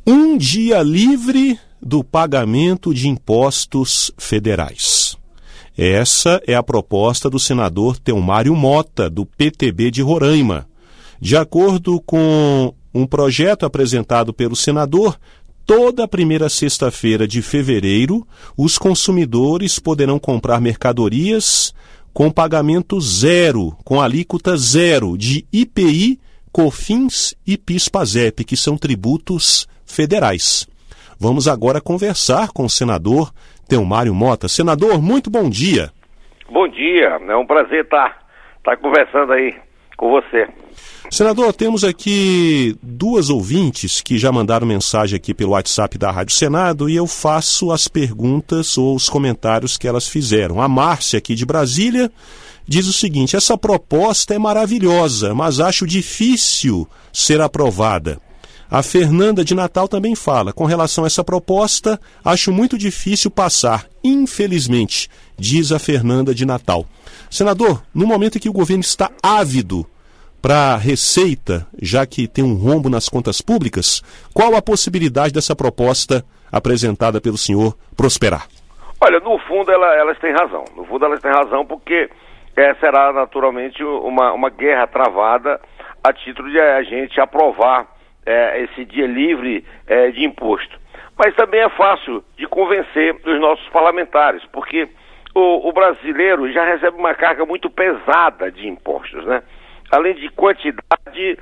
Um dia livre do pagamento de impostos federais. Essa é a proposta do senador Telmário Mota, do PTB de Roraima. De acordo com um projeto apresentado pelo senador, toda a primeira sexta-feira de fevereiro, os consumidores poderão comprar mercadorias com pagamento zero, com alíquota zero de IPI, COFINS e PIS/PASEP, que são tributos federais. Vamos agora conversar com o senador Telmário Mota. Senador, muito bom dia. Bom dia, é um prazer estar conversando aí com você. Senador, temos aqui duas ouvintes que já mandaram mensagem aqui pelo WhatsApp da Rádio Senado e eu faço as perguntas ou os comentários que elas fizeram. A Márcia, aqui de Brasília, diz o seguinte: essa proposta é maravilhosa, mas acho difícil ser aprovada. A Fernanda de Natal também fala: com relação a essa proposta, acho muito difícil passar, infelizmente, diz a Fernanda de Natal. Senador, no momento em que o governo está ávido para a receita, já que tem um rombo nas contas públicas, qual a possibilidade dessa proposta apresentada pelo senhor prosperar? Olha, no fundo elas têm razão. No fundo elas têm razão porque será naturalmente uma guerra travada a título de a gente aprovar esse dia livre de imposto. Mas também é fácil de convencer os nossos parlamentares, porque o brasileiro já recebe uma carga muito pesada de impostos, né? Além de quantidade,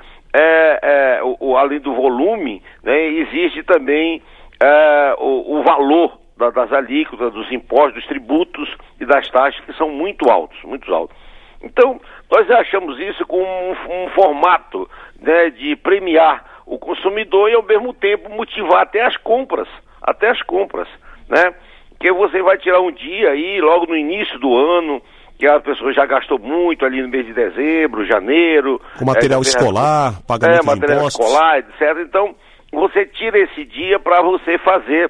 além do volume, né, existe também o valor das alíquotas, dos impostos, dos tributos e das taxas, que são muito altos, muito altos. Então, nós achamos isso como um formato, né, de premiar o consumidor e, ao mesmo tempo, motivar até as compras, né? Porque você vai tirar um dia aí, logo no início do ano, que a pessoa já gastou muito ali no mês de dezembro, janeiro. Com material escolar, pagamento de material impostos. escolar, etc. Então, você tira esse dia para você fazer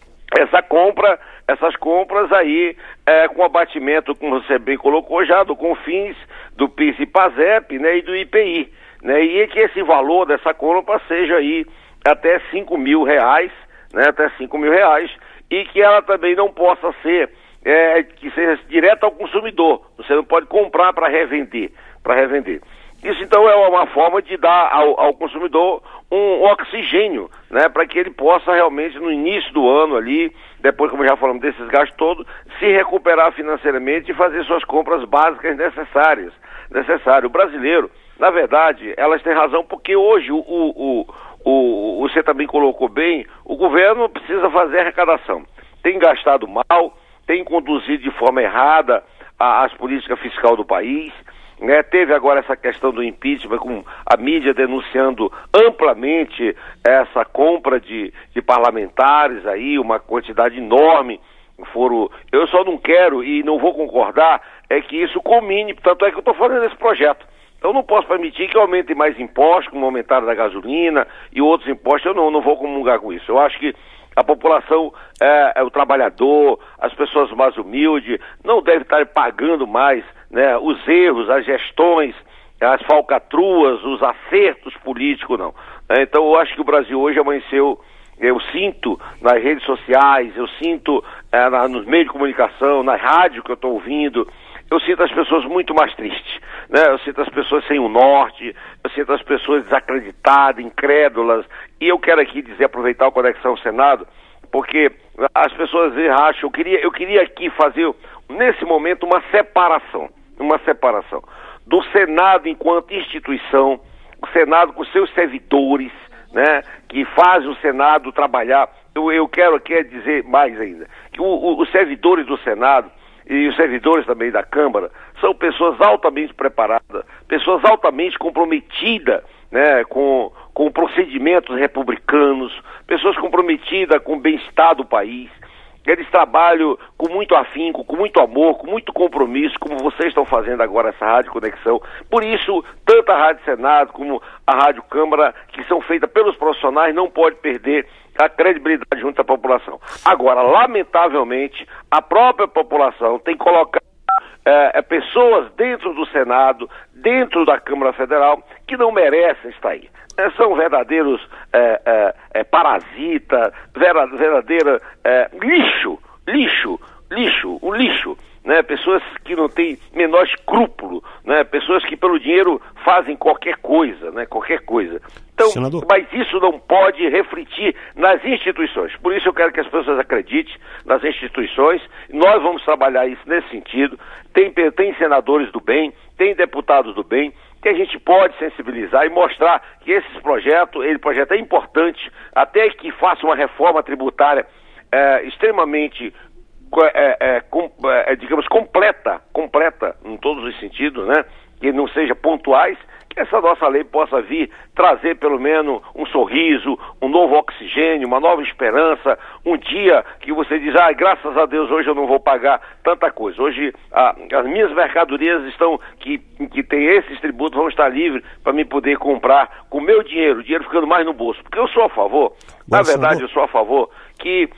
essas compras aí, com abatimento, como você bem colocou já, do COFINS, do PIS e PASEP, né, e do IPI. Né, e que esse valor dessa compra seja aí até R$5.000, né, até R$5.000, e que ela também não possa ser que seja direto ao consumidor. Você não pode comprar para revender. Isso então é uma forma de dar ao consumidor um oxigênio, né, para que ele possa realmente no início do ano ali, depois, como já falamos desses gastos todos, se recuperar financeiramente e fazer suas compras básicas necessárias. O brasileiro, na verdade, elas têm razão, porque hoje você também colocou bem, o governo precisa fazer arrecadação. Tem gastado mal, tem conduzido de forma errada as políticas fiscais do país, né? Teve agora essa questão do impeachment, com a mídia denunciando amplamente essa compra de parlamentares aí, uma quantidade enorme. Eu só não quero e não vou concordar que isso culmine, tanto é que eu estou fazendo esse projeto. Então não posso permitir que aumentem mais impostos, como aumentaram da gasolina e outros impostos. Eu não vou comungar com isso. Eu acho que a população, o trabalhador, as pessoas mais humildes, não devem estar pagando mais, né, os erros, as gestões, as falcatruas, os acertos políticos, não. Então eu acho que o Brasil hoje amanheceu, eu sinto nas redes sociais, eu sinto nos meios de comunicação, na rádio que eu estou ouvindo, eu sinto as pessoas muito mais tristes, né? Eu sinto as pessoas sem o norte, eu sinto as pessoas desacreditadas, incrédulas, e eu quero aqui aproveitar o Conexão Senado, porque as pessoas acham, eu queria aqui fazer, nesse momento, uma separação do Senado enquanto instituição, o Senado com seus servidores, né, que fazem o Senado trabalhar. Eu quero aqui dizer mais ainda, que os servidores do Senado e os servidores também da Câmara são pessoas altamente preparadas, pessoas altamente comprometidas, né, com procedimentos republicanos, pessoas comprometidas com o bem-estar do país. Eles trabalham com muito afinco, com muito amor, com muito compromisso, como vocês estão fazendo agora essa Rádio Conexão. Por isso, tanto a Rádio Senado como a Rádio Câmara, que são feitas pelos profissionais, não pode perder a credibilidade junto à população. Agora, lamentavelmente, a própria população tem colocado pessoas dentro do Senado, dentro da Câmara Federal, que não merecem estar aí. são verdadeiros parasitas, verdadeira lixo, né? Pessoas que não têm menor escrúpulo, né? Pessoas que pelo dinheiro fazem qualquer coisa, né? Qualquer coisa. Então, senador, mas isso não pode refletir nas instituições. Por isso eu quero que as pessoas acreditem nas instituições. Nós vamos trabalhar isso nesse sentido. Tem senadores do bem, tem deputados do bem, que a gente pode sensibilizar e mostrar que esse projeto é importante, até que faça uma reforma tributária extremamente digamos, completa em todos os sentidos, né? Que não seja pontuais, que essa nossa lei possa vir trazer pelo menos um sorriso, um novo oxigênio, uma nova esperança, um dia que você diz, graças a Deus hoje eu não vou pagar tanta coisa. Hoje as minhas mercadorias que tem esses tributos vão estar livres para me poder comprar com o meu dinheiro, o dinheiro ficando mais no bolso. Porque eu sou a favor, na verdade eu sou a favor que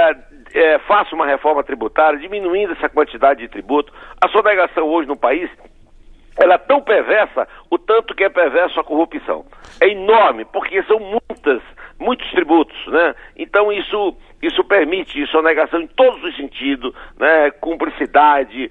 faça uma reforma tributária, diminuindo essa quantidade de tributo. A sonegação hoje no país, ela é tão perversa, o tanto que é perversa a corrupção. É enorme, porque são muitos tributos, né? Então isso permite sonegação em todos os sentidos, né? Cumplicidade,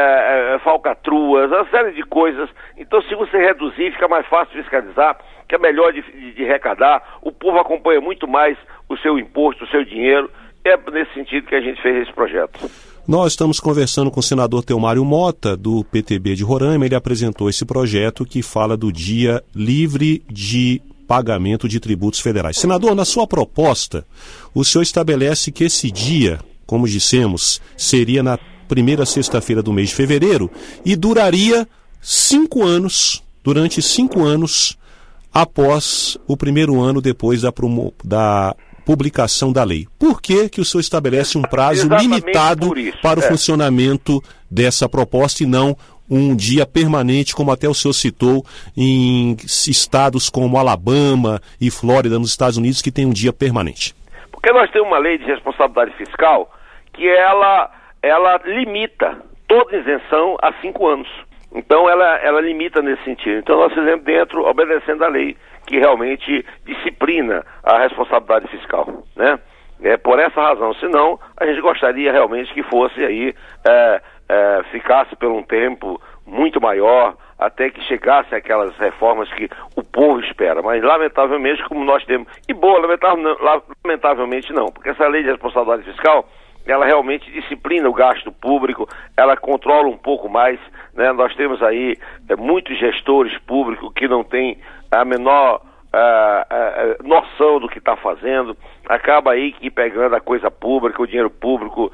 falcatruas, uma série de coisas. Então se você reduzir, fica mais fácil fiscalizar, que é melhor de arrecadar, o povo acompanha muito mais o seu imposto, o seu dinheiro. É nesse sentido que a gente fez esse projeto. Nós estamos conversando com o senador Theomário Mota, do PTB de Roraima. Ele apresentou esse projeto que fala do Dia Livre de Pagamento de Tributos Federais. Senador, na sua proposta, o senhor estabelece que esse dia, como dissemos, seria na primeira sexta-feira do mês de fevereiro e duraria 5 anos, durante 5 anos, após o primeiro ano depois da publicação da lei. Por que o senhor estabelece um prazo limitado para o funcionamento dessa proposta e não um dia permanente, como até o senhor citou, em estados como Alabama e Flórida, nos Estados Unidos, que tem um dia permanente? Porque nós temos uma lei de responsabilidade fiscal que ela limita toda isenção a 5 anos. Então ela limita nesse sentido. Então nós fizemos obedecendo a lei, que realmente disciplina a responsabilidade fiscal, né? Por essa razão, senão a gente gostaria realmente que fosse aí, ficasse por um tempo muito maior, até que chegasse aquelas reformas que o povo espera, mas lamentavelmente como nós temos, lamentavelmente não, porque essa lei de responsabilidade fiscal, ela realmente disciplina o gasto público, ela controla um pouco mais, né? Nós temos aí muitos gestores públicos que não têm a menor noção do que está fazendo, acaba aí que pegando a coisa pública, o dinheiro público,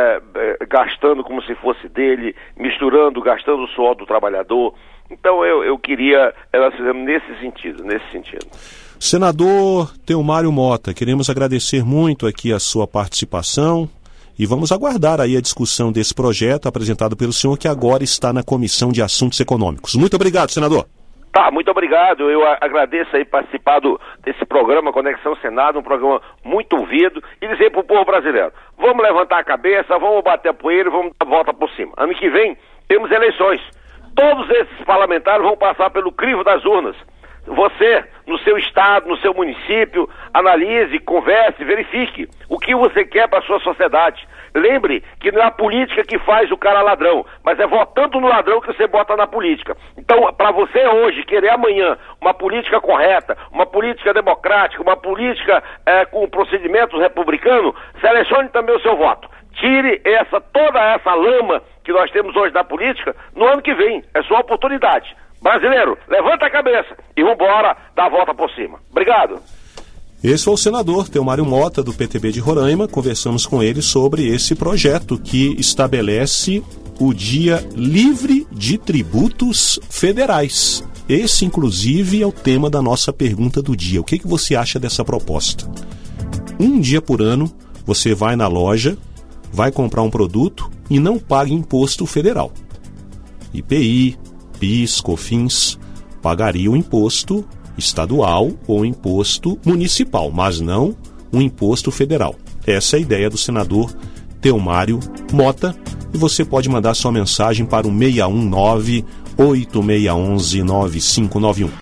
gastando como se fosse dele, gastando o suor do trabalhador. Então eu queria, nós fizemos nesse sentido. Senador Theomário Mota, queremos agradecer muito aqui a sua participação e vamos aguardar aí a discussão desse projeto apresentado pelo senhor, que agora está na Comissão de Assuntos Econômicos. Muito obrigado, senador. Muito obrigado. Eu agradeço aí participar desse programa Conexão Senado, um programa muito ouvido, e dizer para o povo brasileiro, vamos levantar a cabeça, vamos bater a poeira e vamos dar a volta por cima. Ano que vem temos eleições. Todos esses parlamentares vão passar pelo crivo das urnas. Você, no seu estado, no seu município, analise, converse, verifique o que você quer para a sua sociedade. Lembre que não é a política que faz o cara ladrão, mas é votando no ladrão que você bota na política. Então, para você hoje querer amanhã uma política correta, uma política democrática, uma política com procedimentos republicanos, selecione também o seu voto. Tire toda essa lama que nós temos hoje da política no ano que vem. É sua oportunidade. Brasileiro, levanta a cabeça e vambora dar a volta por cima. Obrigado. Esse foi o senador Theomário Mota, do PTB de Roraima. Conversamos com ele sobre esse projeto que estabelece o Dia Livre de Tributos Federais. Esse, inclusive, é o tema da nossa pergunta do dia. O que você acha dessa proposta? Um dia por ano, você vai na loja, vai comprar um produto e não paga imposto federal. IPI, PIS, COFINS, pagaria o imposto estadual ou imposto municipal, mas não um imposto federal. Essa é a ideia do senador Theomário Mota, e você pode mandar sua mensagem para o 619-8611-9591.